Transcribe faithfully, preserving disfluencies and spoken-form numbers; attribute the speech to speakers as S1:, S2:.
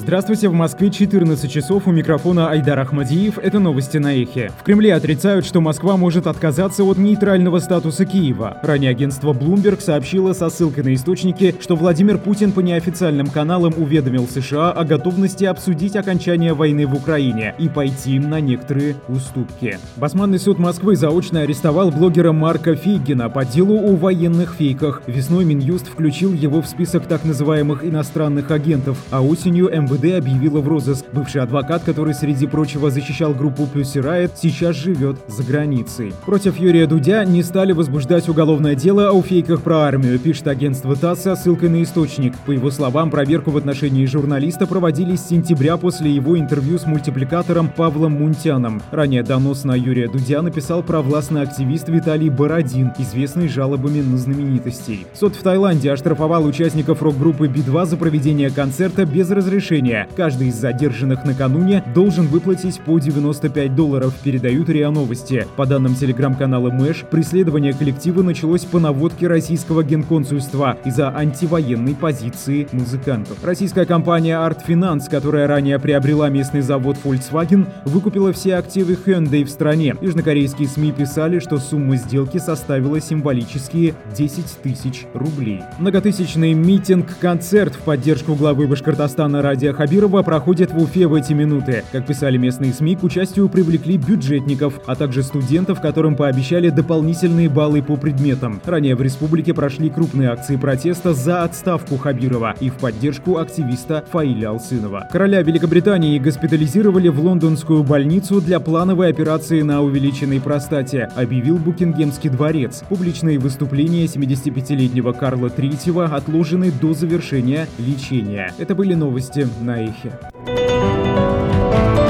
S1: Здравствуйте, в Москве четырнадцать часов, у микрофона Айдар Ахмадиев. Это новости на Эхе. В Кремле отрицают, что Москва может отказаться от нейтрального статуса Киева. Ранее агентство Bloomberg сообщило со ссылкой на источники, что Владимир Путин по неофициальным каналам уведомил США о готовности обсудить окончание войны в Украине и пойти на некоторые уступки. Басманный суд Москвы заочно арестовал блогера Марка Фейгина по делу о военных фейках. Весной Минюст включил его в список так называемых иностранных агентов, а осенью эм вэ дэ объявила в розыск. Бывший адвокат, который, среди прочего, защищал группу Pussy Riot, сейчас живет за границей. Против Юрия Дудя не стали возбуждать уголовное дело о фейках про армию, пишет агентство ТАСС со ссылкой на источник. По его словам, проверку в отношении журналиста проводили с сентября после его интервью с мультипликатором Павлом Мунтяном. Ранее донос на Юрия Дудя написал провластный активист Виталий Бородин, известный жалобами на знаменитостей. Суд в Таиланде оштрафовал участников рок-группы би два за проведение концерта без разрешения. Каждый из задержанных накануне должен выплатить по девяносто пять долларов, передают РИА Новости. По данным телеграм-канала Мэш, преследование коллектива началось по наводке российского генконсульства из-за антивоенной позиции музыкантов. Российская компания Art Finance, которая ранее приобрела местный завод Volkswagen, выкупила все активы Hyundai в стране. Южнокорейские СМИ писали, что сумма сделки составила символические десять тысяч рублей. Многотысячный митинг-концерт в поддержку главы Башкортостана Радия Хабирова проходит в Уфе в эти минуты. Как писали местные СМИ, к участию привлекли бюджетников, а также студентов, которым пообещали дополнительные баллы по предметам. Ранее в республике прошли крупные акции протеста за отставку Хабирова и в поддержку активиста Фаиля Алсынова. Короля Великобритании госпитализировали в лондонскую больницу для плановой операции на увеличенной простате, объявил Букингемский дворец. Публичные выступления семидесятипятилетнего Карла третьего отложены до завершения лечения. Это были новости на Эхе.